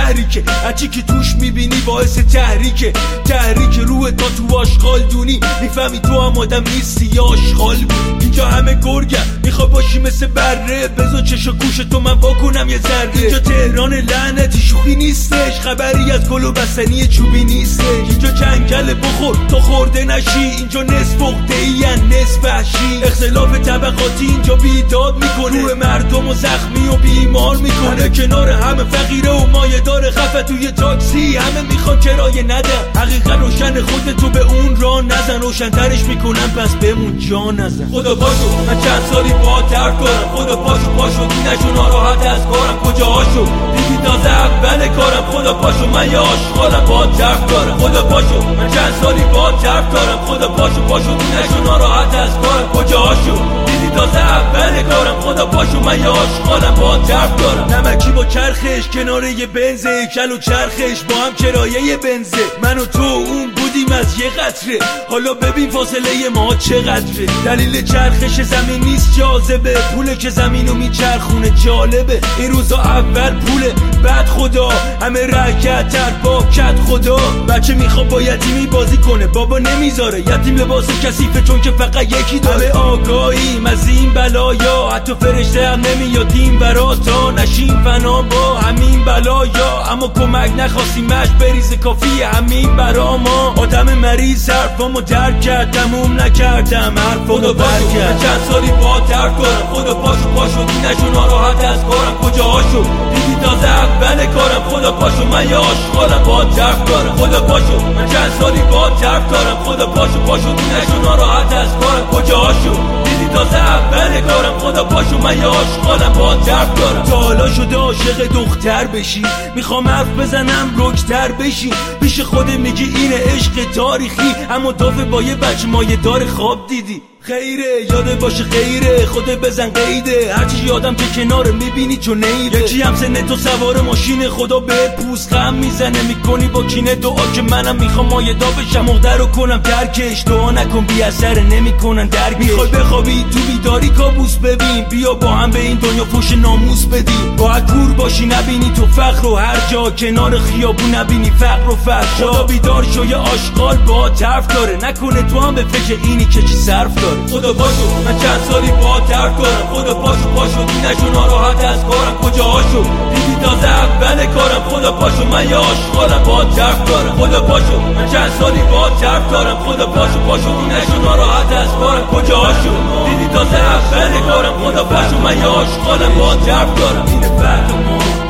شهری که هرچی که توش میبینی باعث تحریک روح تا تو آشغال دونی میفهمی تو هم آدم نیستی یا آشغال بود. اینجا همه گرگم میخوای باشی مثل بره، بذار چش و گوش تو من واکنم یه ذره. اینجا تهران لعنتی شوخی نیستش، خبری از گل و بستنی چوبی نیستش. اینجا جنگل بخور تا خورده نشی، اینجا نصف عقده‌ای نصف وحشی. اختلاف طبقاتی اینجا بیداد میکنه، روح مردم و زخمی و بیمار میکنه. کنار همه فقیره و مایه داره خفه توی تاکسی، همه میخوان کرایه ندن. حقیقت روشن، خودتو به اون راه نزن، روشن‌ترش میکنن پس بمون جا نزن. خدا پاشو من چند سالی با درد دارم، خدا پاشو دینشو ناراحت از کارم کجاهاشو دیدی تازه اول کارم. خدا پاشو من یه آشغالم با درد دارم، خدا پاشو من چند سالی با درد دارم. خدا پاشو دینشو ناراحت از کارم کجاهاشو دیدی تازه اول کارم. خدا پاشو من یه آشغالم با درد دارم. نمکی با چرخش کنار یه بنزه، کل و چرخش با هم کرایه بنزه. من و تو اون بودیم از یه قطره، حالا ببین فاصله ما چقدره. دلیل چرخش زمین نیست جاذبه، پوله که زمینو میچرخونه جالبه. این روزا اول پوله بعد خدا، همه رکت تر با کت خدا. بچه میخواد با یتیمی بازی کنه، بابا نمیذاره. یتیم لباس کثیفه چون که فقط یکی داره. همه آگاهیم از این بلایا، حتی فرشته هم نمیادیم برا تا نشیم فنا با همین بلایا. اما کمک نخواستیمش بریز کافیه همین برا ما. آدم مریض حرفامو درک کرد، تموم نکردم حرفامو برکرد. چند سالی با درد دارم، خدا پاشو دینشو ناراحت از کارم کجاهاشو دیدی تازه اول کارم. خدا پاشو من یه آشغالم با درد دارم، خدا پاشو من چند سالی با درد دارم. خدا پاشو دینشو ناراحت از کارم کجاهاشو دیدی تازه اول کارم. خدا پاشو من یه آشغالم با درد دارم. تا حالا شده عاشق دختر بشی، میخوام حرف بزنم رکتر بشی. پیش خود میگی اینه عشق تاریخی، اما دافه با یه بچه مایه دار خواب دیدی. خیره یاده باشه خیره، خود بزن قیده. هرچی یادم که کنار میبینی چون نیره. یکی هم سن تو سوار ماشین، خدا بهت پوست غم میزنه. میکنی با کینه دعا که منم میخوام مایه دا بشم، مقدر رو کنم درکش. دعا نکن بی اثر نمیکنن درکش. میخوای بخوابی تو بیداری کابوس ببین، بیا با هم به این دنیا فوش ناموس بدیم. باید کور باشی نبینی تو فقر و هر جا، کنار خیابون نبینی فقر و فحشا. خدا بیدار شو یه آشغال با طرف داره، نکنه تو هم به فکر اینی که چی صرف داره. خدا پاشو من چند سالی با درد دارم، خدا پاشو دینشو ناراحت از کارم کجاهاشو دیدی تازه اول کارم. خدا پاشو من یه آشغالم با درد دارم، خدا پاشو من چند سالی با درد دارم. خدا پاشو دینشو ناراحت از کارم کجاهاشو دیدی تازه اول کارم. خدا پاشو من یه آشغالم با درد دارم. این فرق ما